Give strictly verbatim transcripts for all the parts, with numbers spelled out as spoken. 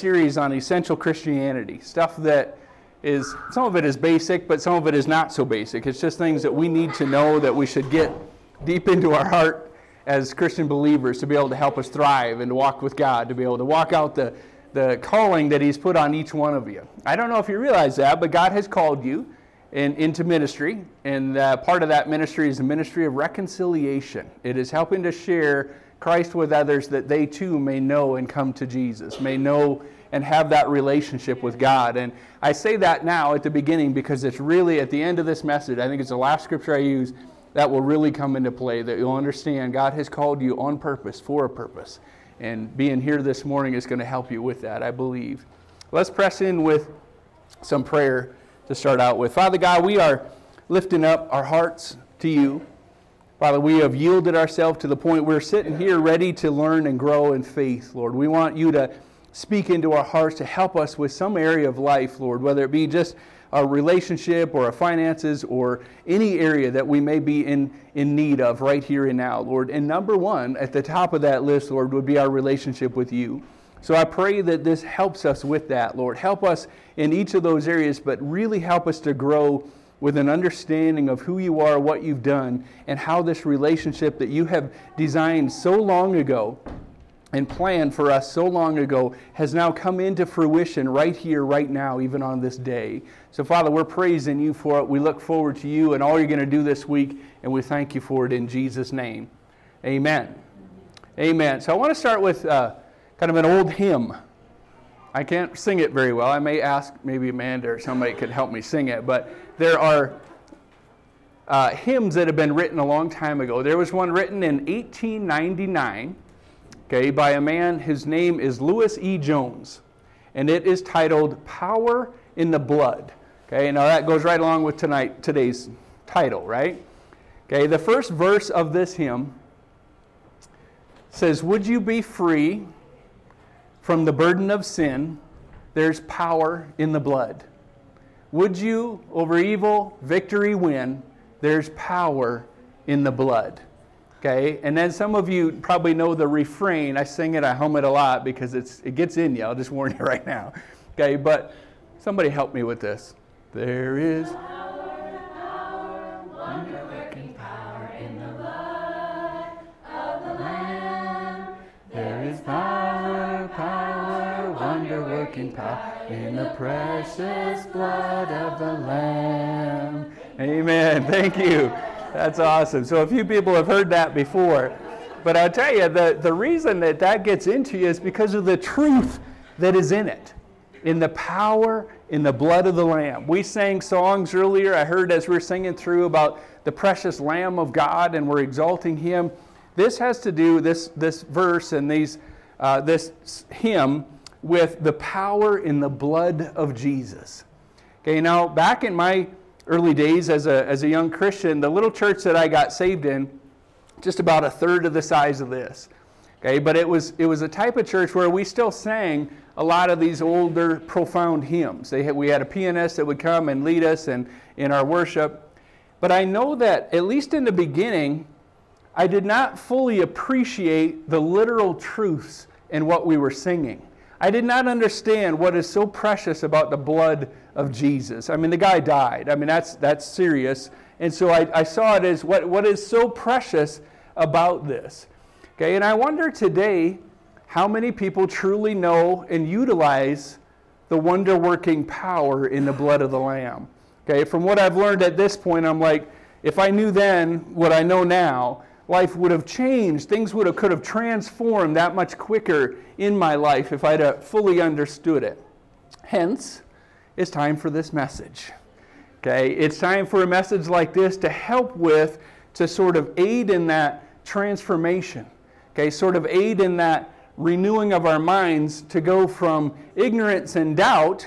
series on essential Christianity, stuff that is, some of it is basic, but some of it is not so basic. It's just things that we need to know, that we should get deep into our heart as Christian believers to be able to help us thrive and to walk with God, to be able to walk out the, the calling that He's put on each one of you. I don't know if you realize that, but God has called you in, into ministry, and uh, part of that ministry is the ministry of reconciliation. It is helping to share Christ with others that they too may know and come to Jesus, may know and have that relationship with God. And I say that now at the beginning because it's really at the end of this message, I think it's the last scripture I use, that will really come into play, that you'll understand God has called you on purpose, for a purpose. And being here this morning is going to help you with that, I believe. Let's press in with some prayer to start out with. Father God, we are lifting up our hearts to you. Father, we have yielded ourselves to the point we're sitting here ready to learn and grow in faith, Lord. We want you to speak into our hearts to help us with some area of life, Lord, whether it be just a relationship or our finances or any area that we may be in, in need of right here and now, Lord. And number one, at the top of that list, Lord, would be our relationship with you. So I pray that this helps us with that, Lord. Help us in each of those areas, but really help us to grow with an understanding of who you are, what you've done, and how this relationship that you have designed so long ago and planned for us so long ago has now come into fruition right here, right now, even on this day. So, Father, we're praising you for it. We look forward to you and all you're going to do this week, and we thank you for it in Jesus' name. Amen. Amen. So I want to start with uh, kind of an old hymn. I can't sing it very well. I may ask maybe Amanda or somebody could help me sing it, but there are uh, hymns that have been written a long time ago. There was one written in eighteen ninety-nine, okay, by a man, his name is Lewis E. Jones, and it is titled Power in the Blood. Okay, now that goes right along with tonight today's title, right? Okay, the first verse of this hymn says, "Would you be free from the burden of sin? There's power in the blood. Would you over evil victory win? There's power in the blood." Okay, and then some of you probably know the refrain. I sing it, I hum it a lot because it's it gets in you. I'll just warn you right now. Okay, but somebody help me with this. There is power, power, wonder-working power in the blood of the Lamb. There is power, power, wonder-working power in the precious blood of the Lamb. Amen. Thank you. That's awesome. So a few people have heard that before. But I'll tell you, the, the reason that that gets into you is because of the truth that is in it. In the power, in the blood of the Lamb. We sang songs earlier. I heard as we were singing through about the precious Lamb of God and we're exalting Him. This has to do, this, this verse and these, uh, this hymn, with the power in the blood of Jesus. Okay, now back in my early days as a as a young Christian, the little church that I got saved in, just about a third of the size of this. Okay, but it was it was a type of church where we still sang a lot of these older, profound hymns. They had, we had a pianist that would come and lead us in, in our worship. But I know that, at least in the beginning, I did not fully appreciate the literal truths in what we were singing. I did not understand what is so precious about the blood of Jesus. I mean, the guy died. I mean, that's that's serious. And so I, I saw it as what, what is so precious about this. Okay, and I wonder today how many people truly know and utilize the wonder-working power in the blood of the Lamb. Okay, from what I've learned at this point, I'm like, if I knew then what I know now, life would have changed. Things would have could have transformed that much quicker in my life if I'd have fully understood it. Hence, it's time for this message. Okay, it's time for a message like this to help with, to sort of aid in that transformation. Okay, sort of aid in that renewing of our minds to go from ignorance and doubt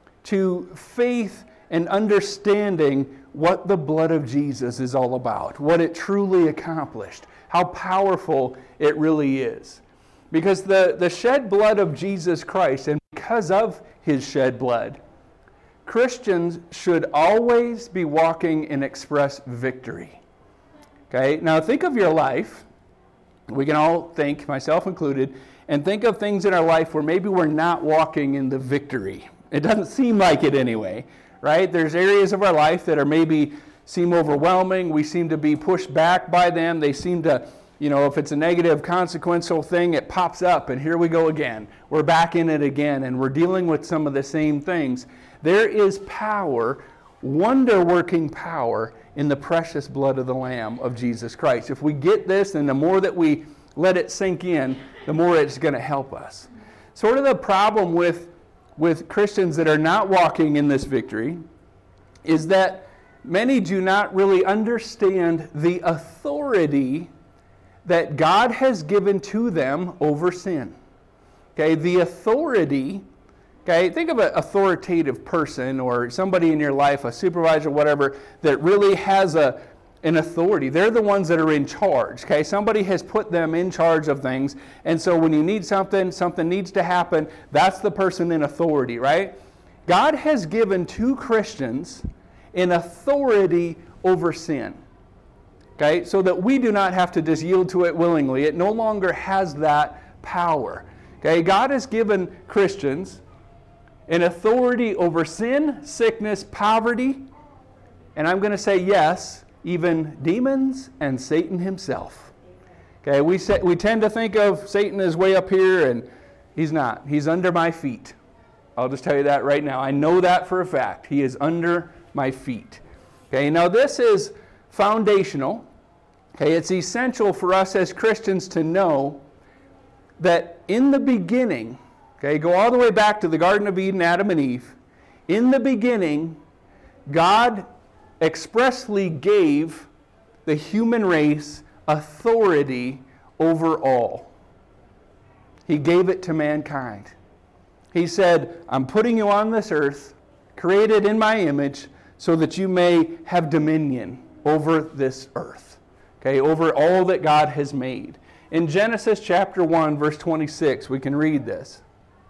to faith and understanding what the blood of Jesus is all about, what it truly accomplished, how powerful it really is. Because the, the shed blood of Jesus Christ, and because of His shed blood, Christians should always be walking in express victory. Okay, now think of your life. We can all think, myself included, and think of things in our life where maybe we're not walking in the victory. It doesn't seem like it anyway, right? There's areas of our life that are maybe seem overwhelming. We seem to be pushed back by them. They seem to, you know, if it's a negative consequential thing, it pops up and here we go again. We're back in it again and we're dealing with some of the same things. There is power, wonder-working power in the precious blood of the Lamb of Jesus Christ. If we get this, and the more that we let it sink in, the more it's going to help us. Sort of the problem with, with Christians that are not walking in this victory is that many do not really understand the authority that God has given to them over sin. Okay, the authority. Okay, think of an authoritative person or somebody in your life, a supervisor, whatever, that really has a, an authority. They're the ones that are in charge. Okay, somebody has put them in charge of things. And so when you need something, something needs to happen, that's the person in authority, right? God has given to Christians an authority over sin. Okay, so that we do not have to just yield to it willingly. It no longer has that power. Okay, God has given Christians an authority over sin, sickness, poverty, and I'm going to say yes, even demons and Satan himself. Okay, we say, we tend to think of Satan as way up here, and he's not. He's under my feet. I'll just tell you that right now. I know that for a fact. He is under my feet. Okay, now this is foundational. Okay, it's essential for us as Christians to know that in the beginning, okay, go all the way back to the Garden of Eden, Adam and Eve. In the beginning, God expressly gave the human race authority over all. He gave it to mankind. He said, I'm putting you on this earth, created in my image, so that you may have dominion over this earth. Okay, over all that God has made. In Genesis chapter one, verse twenty-six, we can read this.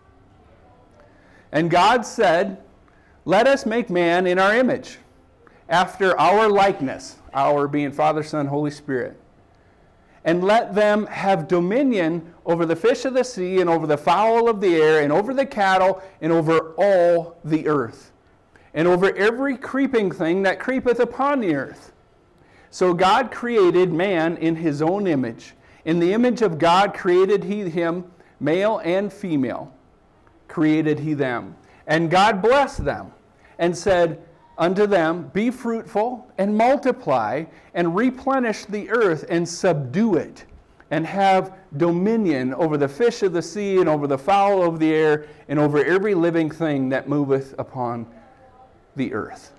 And God said, let us make man in our image, after our likeness, our being Father, Son, Holy Spirit. And let them have dominion over the fish of the sea, and over the fowl of the air, and over the cattle, and over all the earth, and over every creeping thing that creepeth upon the earth. So God created man in his own image. In the image of God created he him, male and female. Created he them. And God blessed them and said unto them, be fruitful and multiply and replenish the earth and subdue it and have dominion over the fish of the sea and over the fowl of the air and over every living thing that moveth upon the earth.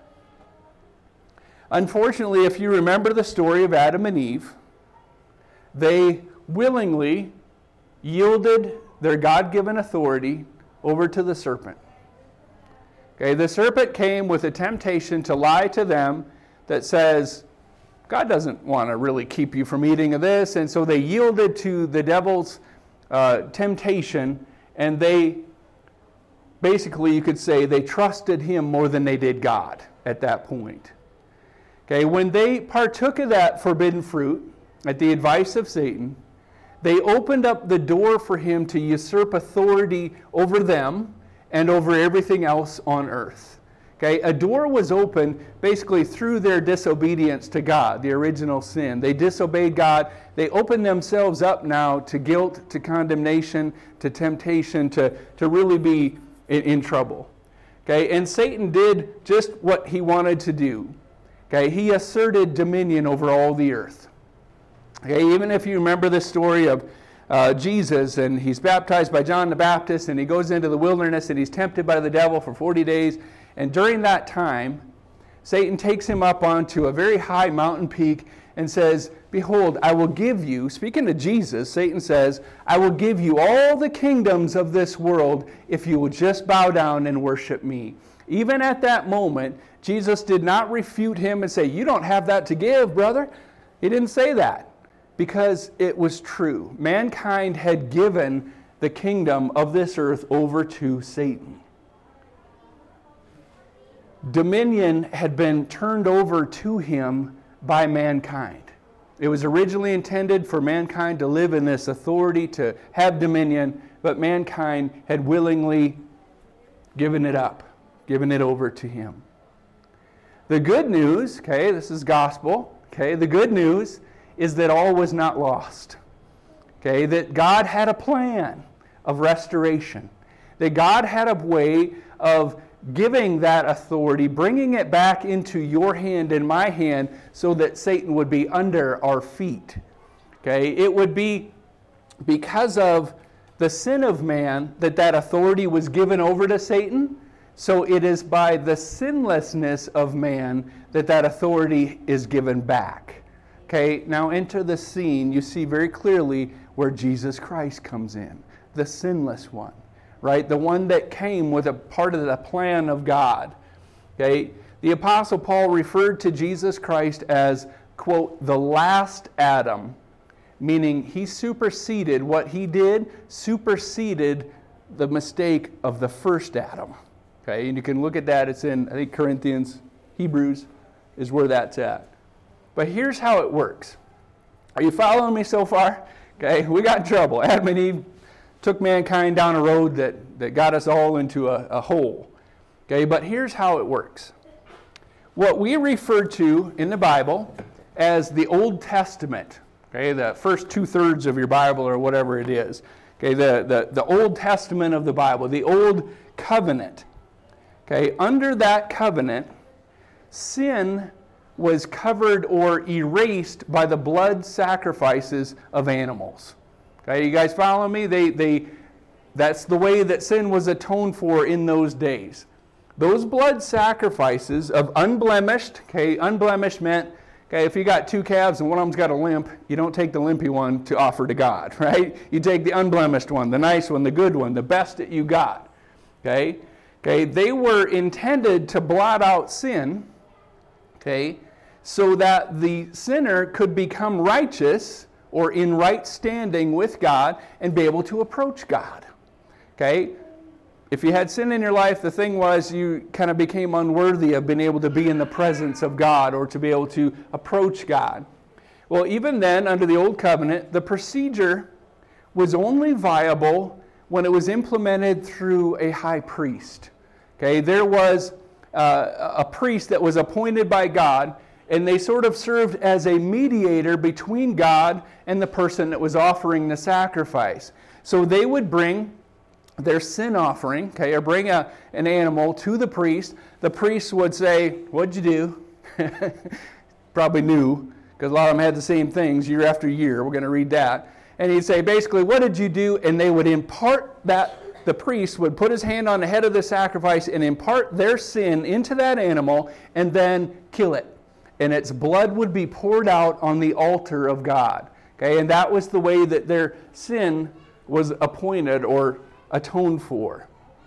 Unfortunately, if you remember the story of Adam and Eve, they willingly yielded their God-given authority over to the serpent. Okay, the serpent came with a temptation to lie to them that says, God doesn't want to really keep you from eating of this, and so they yielded to the devil's uh, temptation, and they, basically you could say, they trusted him more than they did God at that point. Okay, when they partook of that forbidden fruit, at the advice of Satan, they opened up the door for him to usurp authority over them and over everything else on earth. Okay, a door was opened basically through their disobedience to God, the original sin. They disobeyed God. They opened themselves up now to guilt, to condemnation, to temptation, to, to really be in, in trouble. Okay, and Satan did just what he wanted to do. Okay, he asserted dominion over all the earth. Okay, even if you remember the story of uh, Jesus, and he's baptized by John the Baptist, and he goes into the wilderness, and he's tempted by the devil for forty days. And during that time, Satan takes him up onto a very high mountain peak and says, behold, I will give you, speaking to Jesus, Satan says, I will give you all the kingdoms of this world if you will just bow down and worship me. Even at that moment, Jesus did not refute him and say, you don't have that to give, brother. He didn't say that because it was true. Mankind had given the kingdom of this earth over to Satan. Dominion had been turned over to him by mankind. It was originally intended for mankind to live in this authority, to have dominion, but mankind had willingly given it up, given it over to him. The good news, okay, this is gospel, okay, the good news is that all was not lost. Okay, that God had a plan of restoration. That God had a way of giving that authority, bringing it back into your hand and my hand so that Satan would be under our feet. Okay, it would be because of the sin of man that that authority was given over to Satan. So it is by the sinlessness of man that that authority is given back. Okay, now enter the scene. You see very clearly where Jesus Christ comes in, the sinless one, right? The one that came with a part of the plan of God. Okay, the Apostle Paul referred to Jesus Christ as, quote, the last Adam, meaning he superseded what he did, superseded the mistake of the first Adam. Okay, and you can look at that. It's in, I think, Corinthians, Hebrews is where that's at. But here's how it works. Are you following me so far? Okay, we got in trouble. Adam and Eve took mankind down a road that, that got us all into a, a hole. Okay, but here's how it works. What we refer to in the Bible as the Old Testament, okay, the first two-thirds of your Bible or whatever it is, okay, the, the, the Old Testament of the Bible, the Old Covenant. Okay, under that covenant, sin was covered or erased by the blood sacrifices of animals. Okay, you guys follow me? They, they, that's the way that sin was atoned for in those days. Those blood sacrifices of unblemished, okay, unblemished meant, okay, if you got two calves and one of them's got a limp, you don't take the limpy one to offer to God, right? You take the unblemished one, the nice one, the good one, the best that you got, okay? Okay, they were intended to blot out sin, okay, so that the sinner could become righteous or in right standing with God and be able to approach God. Okay? If you had sin in your life, the thing was you kind of became unworthy of being able to be in the presence of God or to be able to approach God. Well, even then, under the Old Covenant, the procedure was only viable when it was implemented through a high priest. Okay, there was uh, a priest that was appointed by God, and they sort of served as a mediator between God and the person that was offering the sacrifice. So they would bring their sin offering, okay, or bring a, an animal to the priest. The priest would say, "What'd you do?" Probably knew, because a lot of them had the same things year after year. We're going to read that. And he'd say, basically, "What did you do?" And they would impart that. The priest would put his hand on the head of the sacrifice and impart their sin into that animal and then kill it. And its blood would be poured out on the altar of God. Okay, and that was the way that their sin was appointed or atoned for.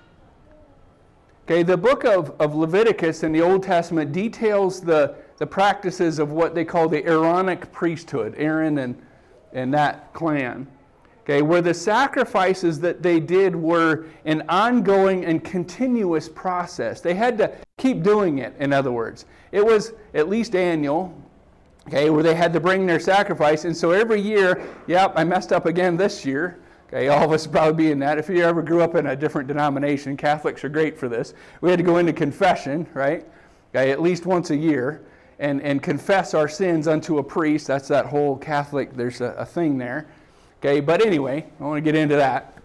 Okay, the book of, of Leviticus in the Old Testament details the, the practices of what they call the Aaronic priesthood, Aaron and, and that clan. Okay, where the sacrifices that they did were an ongoing and continuous process. They had to keep doing it, in other words. It was at least annual, okay, where they had to bring their sacrifice. And so every year, yep, I messed up again this year. Okay, all of us probably be in that. If you ever grew up in a different denomination, Catholics are great for this. We had to go into confession, right, okay, at least once a year, and, and confess our sins unto a priest. That's that whole Catholic, there's a, a thing there. Okay, but anyway, I want to get into that.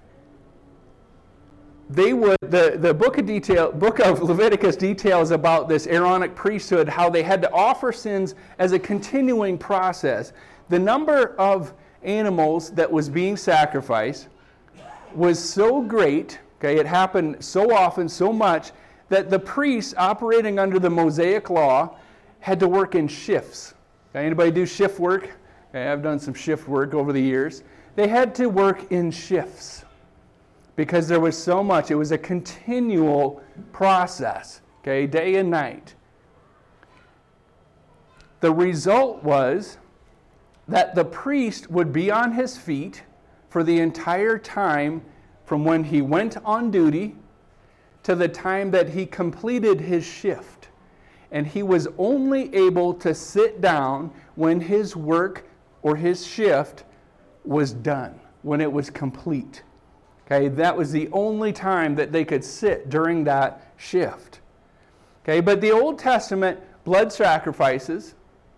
They would the, the book of detail, book of Leviticus details about this Aaronic priesthood, how they had to offer sins as a continuing process. The number of animals that was being sacrificed was so great, okay, it happened so often, so much, that the priests operating under the Mosaic law had to work in shifts. Okay, anybody do shift work? Okay, I've done some shift work over the years. They had to work in shifts because there was so much. It was a continual process, okay, day and night. The result was that the priest would be on his feet for the entire time from when he went on duty to the time that he completed his shift. and he was only able to sit down when his work or his shift was done, when it was complete. Okay, that was the only time that they could sit during that shift. Okay, but the Old Testament blood sacrifices,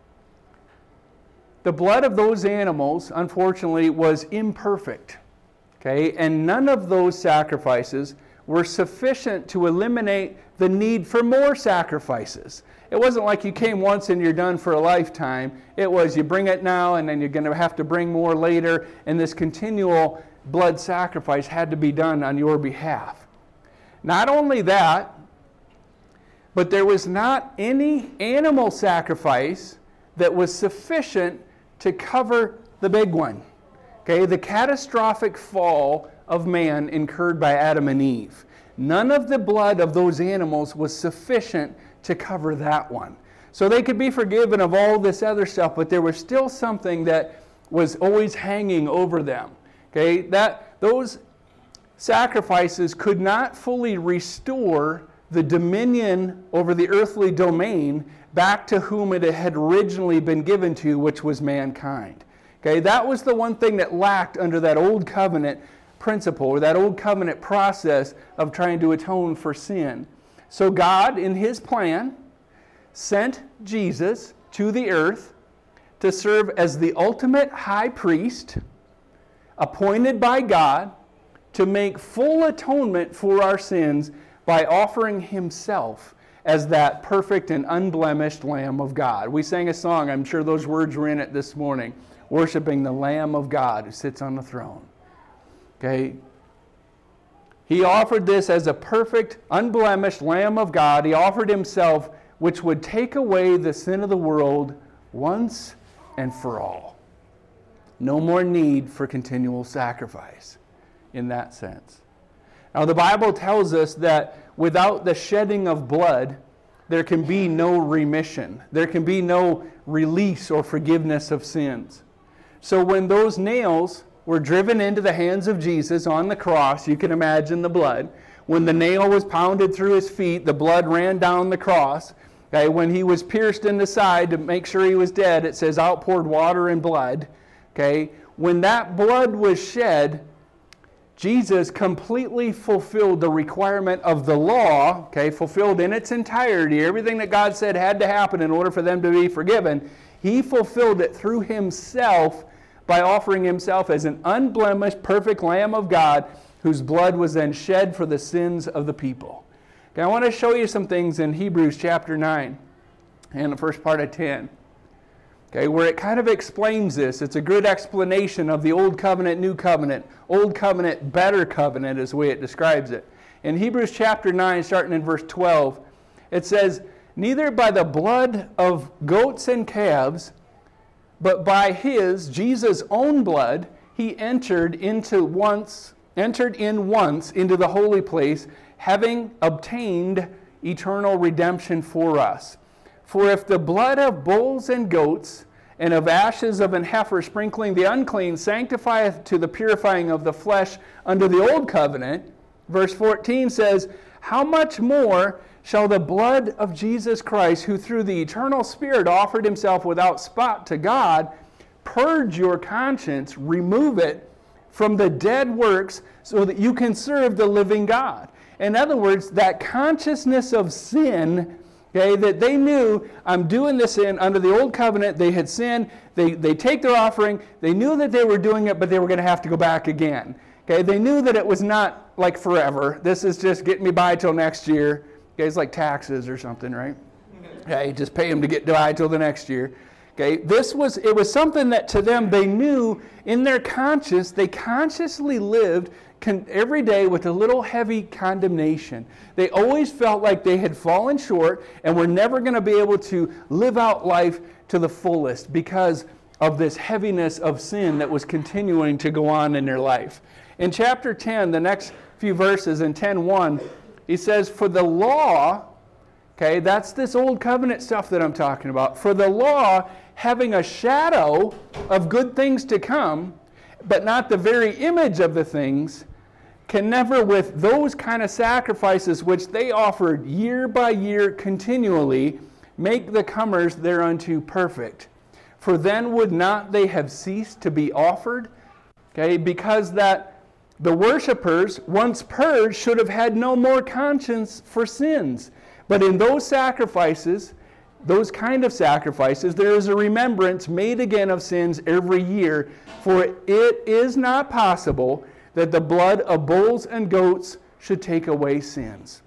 the blood of those animals, unfortunately, was imperfect. Okay, and none of those sacrifices were sufficient to eliminate the need for more sacrifices. It wasn't like you came once and you're done for a lifetime. It was you bring it now and then you're going to have to bring more later, and this continual blood sacrifice had to be done on your behalf. Not only that, but there was not any animal sacrifice that was sufficient to cover the big one. Okay, the catastrophic fall of man incurred by Adam and Eve. None of the blood of those animals was sufficient to cover that one. So they could be forgiven of all this other stuff, but there was still something that was always hanging over them. Okay, that those sacrifices could not fully restore the dominion over the earthly domain back to whom it had originally been given to, which was mankind. Okay, that was the one thing that lacked under that old covenant principle, or that old covenant process of trying to atone for sin. So God, in his plan, sent Jesus to the earth to serve as the ultimate high priest, appointed by God to make full atonement for our sins by offering himself as that perfect and unblemished Lamb of God. We sang a song, I'm sure those words were in it this morning, worshiping the Lamb of God who sits on the throne. Okay? He offered this as a perfect, unblemished Lamb of God. He offered himself, which would take away the sin of the world once and for all. No more need for continual sacrifice in that sense. Now, the Bible tells us that without the shedding of blood, there can be no remission. There can be no release or forgiveness of sins. So when those nails were driven into the hands of Jesus on the cross, you can imagine the blood. When the nail was pounded through his feet, the blood ran down the cross. Okay, when he was pierced in the side to make sure he was dead, it says outpoured water and blood. Okay, when that blood was shed, Jesus completely fulfilled the requirement of the law, okay, fulfilled in its entirety. Everything that God said had to happen in order for them to be forgiven. He fulfilled it through himself by offering himself as an unblemished, perfect Lamb of God whose blood was then shed for the sins of the people. Okay, I want to show you some things in Hebrews chapter nine and the first part of ten. Okay, where it kind of explains this. It's a good explanation of the Old Covenant, New Covenant. Old Covenant, better covenant is the way it describes it. In Hebrews chapter nine, starting in verse twelve, it says, "Neither by the blood of goats and calves, but by his, Jesus' own blood, he entered into once, entered in once into the holy place, having obtained eternal redemption for us. For if the blood of bulls and goats and of ashes of an heifer sprinkling the unclean sanctifieth to the purifying of the flesh under the old covenant," verse fourteen says, "how much more shall the blood of Jesus Christ, who through the eternal Spirit offered himself without spot to God, purge your conscience, remove it from the dead works so that you can serve the living God." In other words, that consciousness of sin, okay, that they knew, I'm doing this in under the old covenant, they had sinned, they, they take their offering, they knew that they were doing it, but they were going to have to go back again. Okay, they knew that it was not like forever. This is just getting me by till next year. Okay, it's like taxes or something, right? Okay, just pay them to get by till the next year. Okay, this was, it was something that to them they knew in their conscience, they consciously lived con- every day with a little heavy condemnation. They always felt like they had fallen short and were never going to be able to live out life to the fullest because of this heaviness of sin that was continuing to go on in their life. In chapter ten, the next few verses in ten one, he says, "For the law," okay, that's this old covenant stuff that I'm talking about. "For the law, having a shadow of good things to come, but not the very image of the things, can never with those kind of sacrifices which they offered year by year continually make the comers thereunto perfect. For then would not they have ceased to be offered? Okay, because that the worshipers, once purged, should have had no more conscience for sins. But in those sacrifices, those kind of sacrifices, there is a remembrance made again of sins every year. For it is not possible that the blood of bulls and goats should take away sins.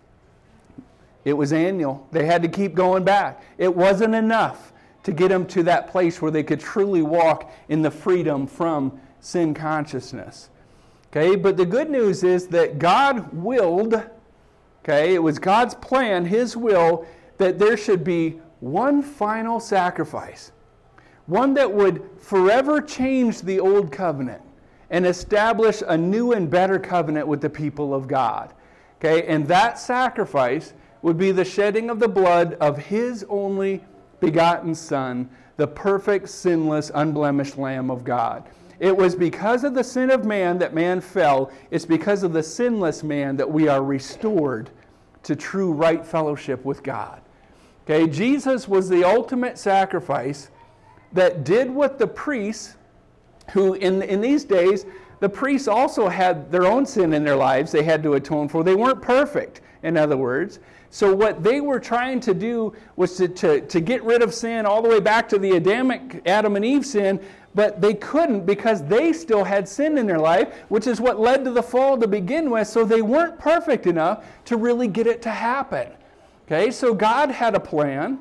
It was annual. They had to keep going back. It wasn't enough to get them to that place where they could truly walk in the freedom from sin consciousness. Okay, but the good news is that God willed, okay, it was God's plan, His will, that there should be one final sacrifice. One that would forever change the old covenant and establish a new and better covenant with the people of God. Okay, and that sacrifice would be the shedding of the blood of His only begotten Son, the perfect, sinless, unblemished Lamb of God. It was because of the sin of man that man fell. It's because of the sinless man that we are restored to true right fellowship with God. Okay, Jesus was the ultimate sacrifice that did what the priests, who in, in these days, the priests also had their own sin in their lives they had to atone for. They weren't perfect, in other words. So what they were trying to do was to, to, to get rid of sin all the way back to the Adamic, Adam and Eve sin, but they couldn't because they still had sin in their life, which is what led to the fall to begin with, so they weren't perfect enough to really get it to happen. Okay, so God had a plan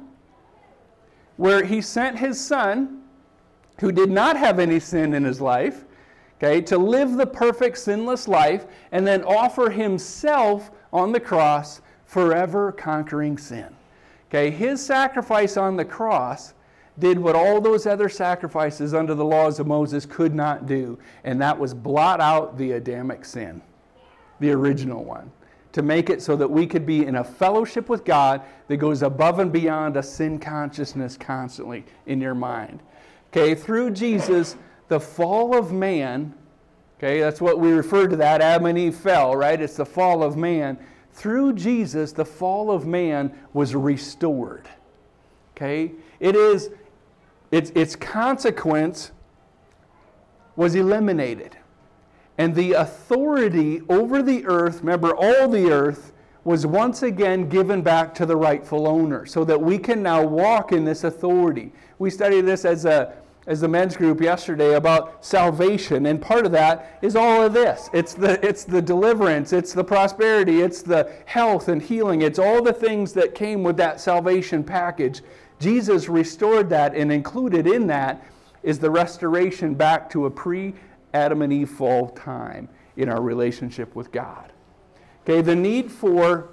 where He sent His Son, who did not have any sin in His life, okay, to live the perfect sinless life and then offer Himself on the cross, forever conquering sin. Okay, His sacrifice on the cross did what all those other sacrifices under the laws of Moses could not do, and that was blot out the Adamic sin, the original one, to make it so that we could be in a fellowship with God that goes above and beyond a sin consciousness constantly in your mind. Okay, through Jesus, the fall of man, okay, that's what we refer to that, Adam and Eve fell, right? It's the fall of man. Through Jesus, the fall of man was restored. Okay? It is, its, its consequence was eliminated. And the authority over the earth, remember, all the earth, was once again given back to the rightful owner, so that we can now walk in this authority. We studied this as a as the men's group yesterday about salvation, and part of that is all of this. It's the it's the deliverance, it's the prosperity, it's the health and healing, it's all the things that came with that salvation package. Jesus restored that, and included in that is the restoration back to a pre-Adam and Eve fall time in our relationship with God. Okay, the need for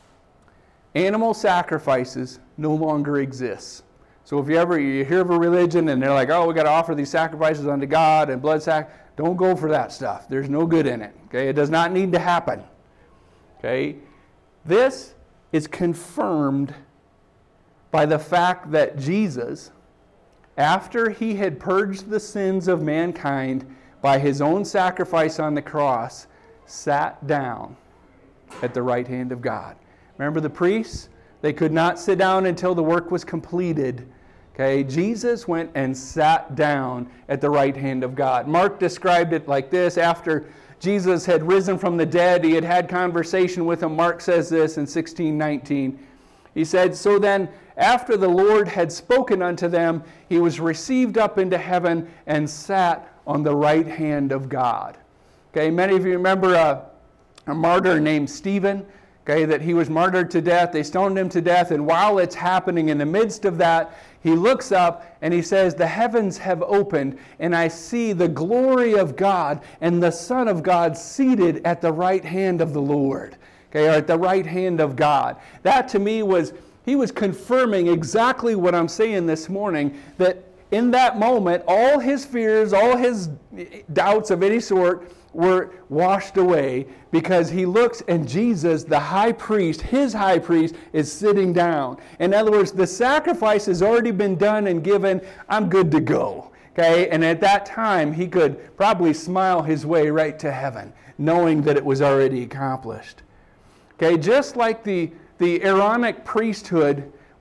animal sacrifices no longer exists. So if you ever you hear of a religion and they're like, oh, we got to offer these sacrifices unto God and blood sac, don't go for that stuff. There's no good in it. Okay, it does not need to happen. Okay, this is confirmed by the fact that Jesus, after He had purged the sins of mankind by His own sacrifice on the cross, sat down at the right hand of God. Remember the priests? They could not sit down until the work was completed. Okay, Jesus went and sat down at the right hand of God. Mark described it like this. After Jesus had risen from the dead, He had had conversation with them. Mark says this in sixteen nineteen. He said, so then, after the Lord had spoken unto them, He was received up into heaven and sat on the right hand of God. Okay, many of you remember a, a martyr named Stephen. Okay, that he was martyred to death. They stoned him to death, and while it's happening, in the midst of that, he looks up and he says, the heavens have opened, and I see the glory of God and the Son of God seated at the right hand of the Lord. Okay, or at the right hand of God. That to me was, he was confirming exactly what I'm saying this morning, that in that moment, all his fears, all his doubts of any sort were washed away, because he looks and Jesus, the high priest, his high priest, is sitting down. In other words, the sacrifice has already been done and given. I'm good to go. Okay, and at that time, he could probably smile his way right to heaven, knowing that it was already accomplished. Okay, just like the, the Aaronic priesthood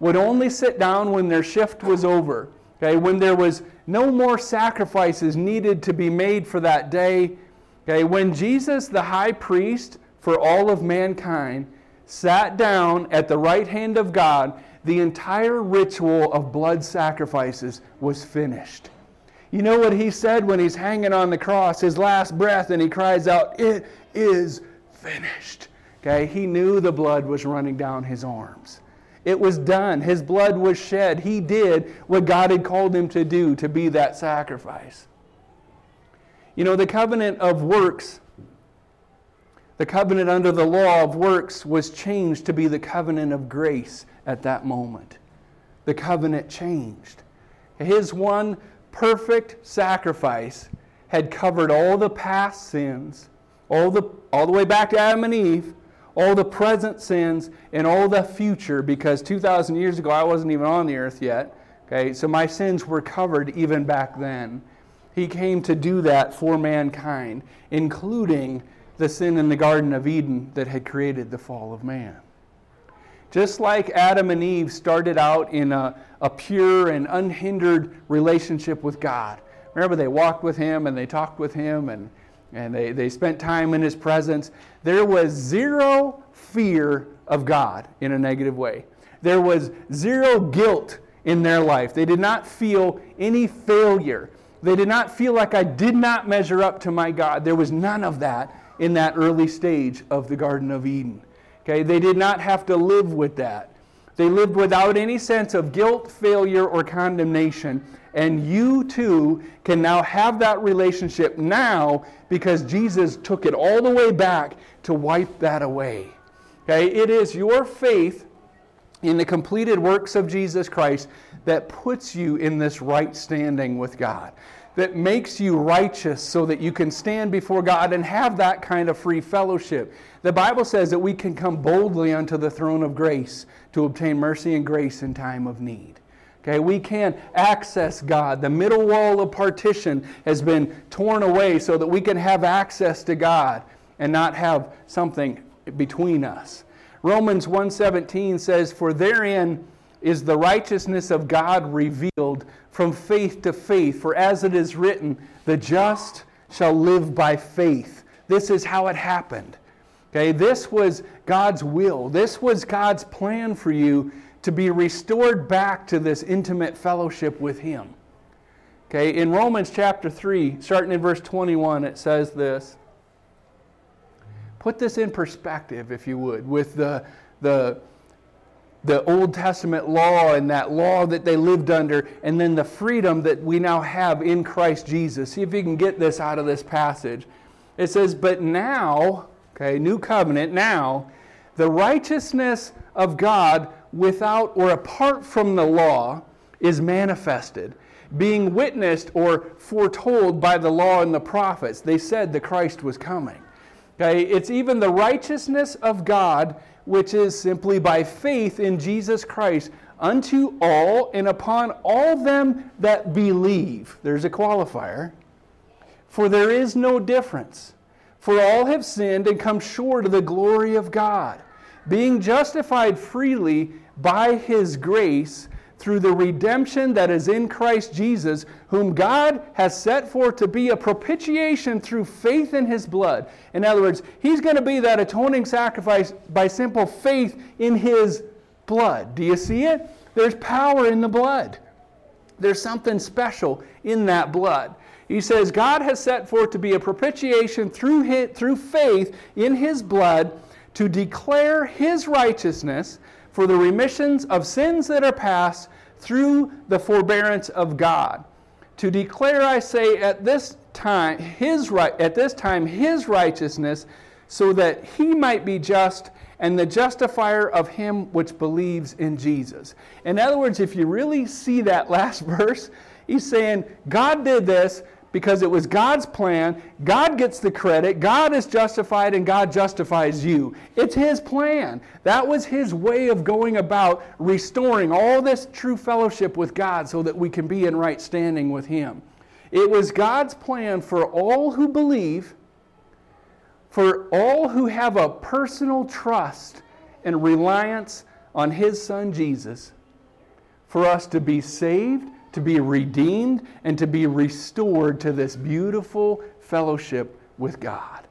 would only sit down when their shift was over. Okay, when there was no more sacrifices needed to be made for that day. Okay, when Jesus, the high priest for all of mankind, sat down at the right hand of God, the entire ritual of blood sacrifices was finished. You know what he said when he's hanging on the cross, his last breath, and he cries out, "It is finished." Okay, he knew the blood was running down his arms. It was done. His blood was shed. He did what God had called him to do, to be that sacrifice. You know, the covenant of works, the covenant under the law of works was changed to be the covenant of grace at that moment. The covenant changed. His one perfect sacrifice had covered all the past sins, all the, all the way back to Adam and Eve, all the present sins, and all the future, because two thousand years ago I wasn't even on the earth yet. Okay, so my sins were covered even back then. He came to do that for mankind, including the sin in the Garden of Eden that had created the fall of man. Just like Adam and Eve started out in a, a pure and unhindered relationship with God. Remember, they walked with Him and they talked with Him and, and they, they spent time in His presence. There was zero fear of God in a negative way. There was zero guilt in their life. They did not feel any failure. They did not feel like I did not measure up to my God. There was none of that in that early stage of the Garden of Eden. Okay, they did not have to live with that. They lived without any sense of guilt, failure, or condemnation. And you too can now have that relationship now because Jesus took it all the way back to wipe that away. Okay, it is your faith in the completed works of Jesus Christ that puts you in this right standing with God, that makes you righteous so that you can stand before God and have that kind of free fellowship. The Bible says that we can come boldly unto the throne of grace to obtain mercy and grace in time of need. Okay, we can access God. The middle wall of partition has been torn away so that we can have access to God and not have something between us. Romans one seventeen says, "For therein is the righteousness of God revealed from faith to faith. For as it is written, the just shall live by faith." This is how it happened. Okay, this was God's will. This was God's plan for you to be restored back to this intimate fellowship with Him. Okay, in Romans chapter three, starting in verse twenty-one, it says this. Put this in perspective, if you would, with the, the, the Old Testament law and that law that they lived under, and then the freedom that we now have in Christ Jesus. See if you can get this out of this passage. It says, "But now," okay, new covenant, now, "the righteousness of God without or apart from the law is manifested, being witnessed or foretold by the law and the prophets." They said the Christ was coming. Okay, it's even the righteousness of God, which is simply by faith in Jesus Christ, unto all and upon all them that believe. There's a qualifier. "For there is no difference. For all have sinned and come short of the glory of God, being justified freely by His grace through the redemption that is in Christ Jesus, whom God has set forth to be a propitiation through faith in His blood." In other words, He's going to be that atoning sacrifice by simple faith in His blood. Do you see it? There's power in the blood. There's something special in that blood. He says God has set forth to be a propitiation through his, through faith in His blood to declare His righteousness for the remissions of sins that are past through the forbearance of God. To declare, I say, at this time His right at this time His righteousness, so that He might be just and the justifier of him which believes in Jesus. In other words, if you really see that last verse, He's saying God did this because it was God's plan. God gets the credit. God is justified and God justifies you. It's His plan. That was His way of going about restoring all this true fellowship with God so that we can be in right standing with Him. It was God's plan for all who believe, for all who have a personal trust and reliance on His Son Jesus, for us to be saved, to be redeemed, and to be restored to this beautiful fellowship with God.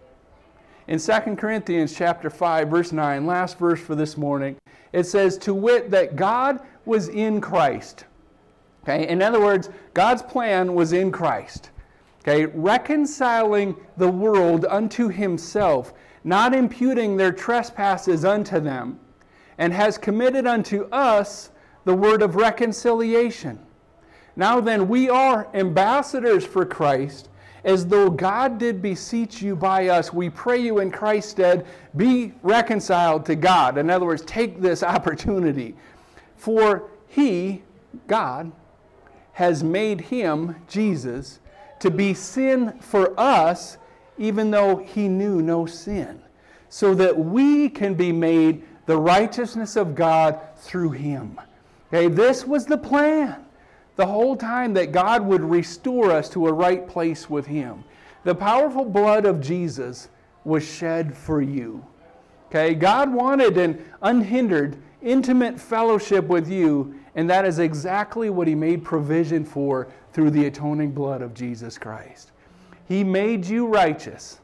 In Second Corinthians chapter five, verse nine, last verse for this morning, it says, to wit, that God was in Christ. Okay, in other words, God's plan was in Christ. Okay, reconciling the world unto himself, not imputing their trespasses unto them, and has committed unto us the word of reconciliation. Now then, we are ambassadors for Christ, as though God did beseech you by us. We pray you in Christ's stead, be reconciled to God. In other words, take this opportunity. For he, God, has made him, Jesus, to be sin for us, even though he knew no sin, so that we can be made the righteousness of God through him. Okay, this was the plan the whole time, that God would restore us to a right place with him. The powerful blood of Jesus was shed for you. Okay, God wanted an unhindered, intimate fellowship with you, and that is exactly what he made provision for through the atoning blood of Jesus Christ. He made you righteous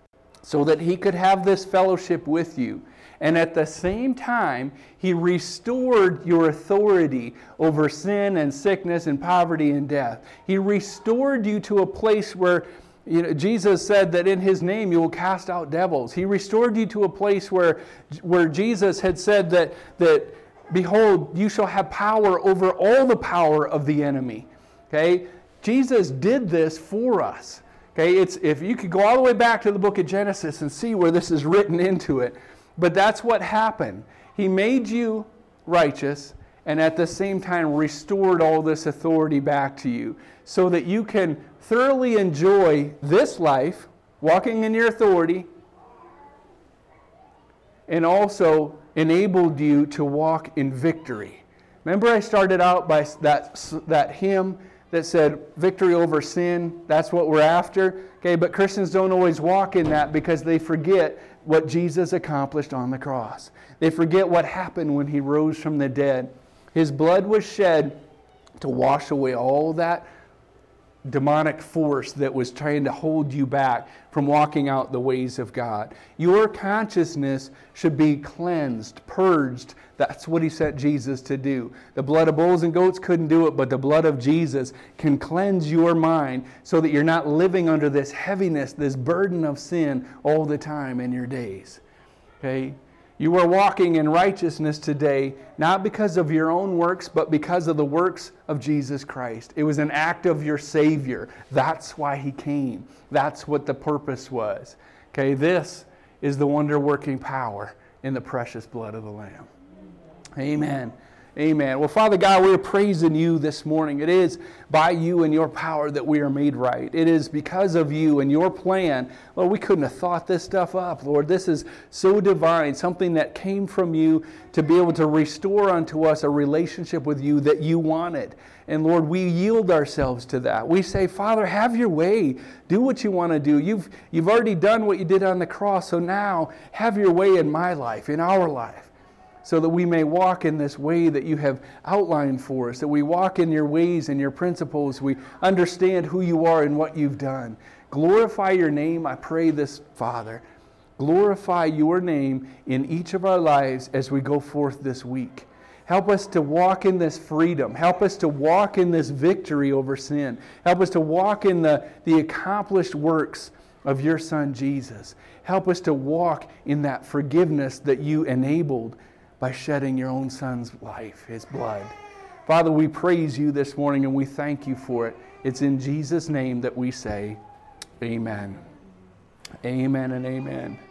so that he could have this fellowship with you. And at the same time, he restored your authority over sin and sickness and poverty and death. He restored you to a place where, you know, Jesus said that in his name you will cast out devils. He restored you to a place where, where Jesus had said that, that, behold, you shall have power over all the power of the enemy. Okay? Jesus did this for us. Okay? It's, if you could go all the way back to the book of Genesis and see where this is written into it. But that's what happened. He made you righteous, and at the same time restored all this authority back to you, so that you can thoroughly enjoy this life, walking in your authority, and also enabled you to walk in victory. Remember, I started out by that, that hymn that said victory over sin. That's what we're after. Okay, but Christians don't always walk in that because they forget what Jesus accomplished on the cross. They forget what happened when he rose from the dead. His blood was shed to wash away all that demonic force that was trying to hold you back from walking out the ways of God. Your consciousness should be cleansed, purged. That's what he sent Jesus to do. The blood of bulls and goats couldn't do it, but the blood of Jesus can cleanse your mind so that you're not living under this heaviness, this burden of sin all the time in your days. Okay? You are walking in righteousness today, not because of your own works, but because of the works of Jesus Christ. It was an act of your Savior. That's why he came. That's what the purpose was. Okay, this is the wonder-working power in the precious blood of the Lamb. Amen. Amen. Well, Father God, we are praising you this morning. It is by you and your power that we are made right. It is because of you and your plan. Lord, we couldn't have thought this stuff up, Lord. This is so divine, something that came from you to be able to restore unto us a relationship with you that you wanted. And Lord, we yield ourselves to that. We say, Father, have your way. Do what you want to do. You've, you've already done what you did on the cross, so now have your way in my life, in our life, so that we may walk in this way that you have outlined for us, that we walk in your ways and your principles. We understand who you are and what you've done. Glorify your name, I pray this, Father. Glorify your name in each of our lives as we go forth this week. Help us to walk in this freedom. Help us to walk in this victory over sin. Help us to walk in the, the accomplished works of your Son, Jesus. Help us to walk in that forgiveness that you enabled by shedding your own Son's life, his blood. Father, we praise you this morning and we thank you for it. It's in Jesus' name that we say, amen. Amen and amen.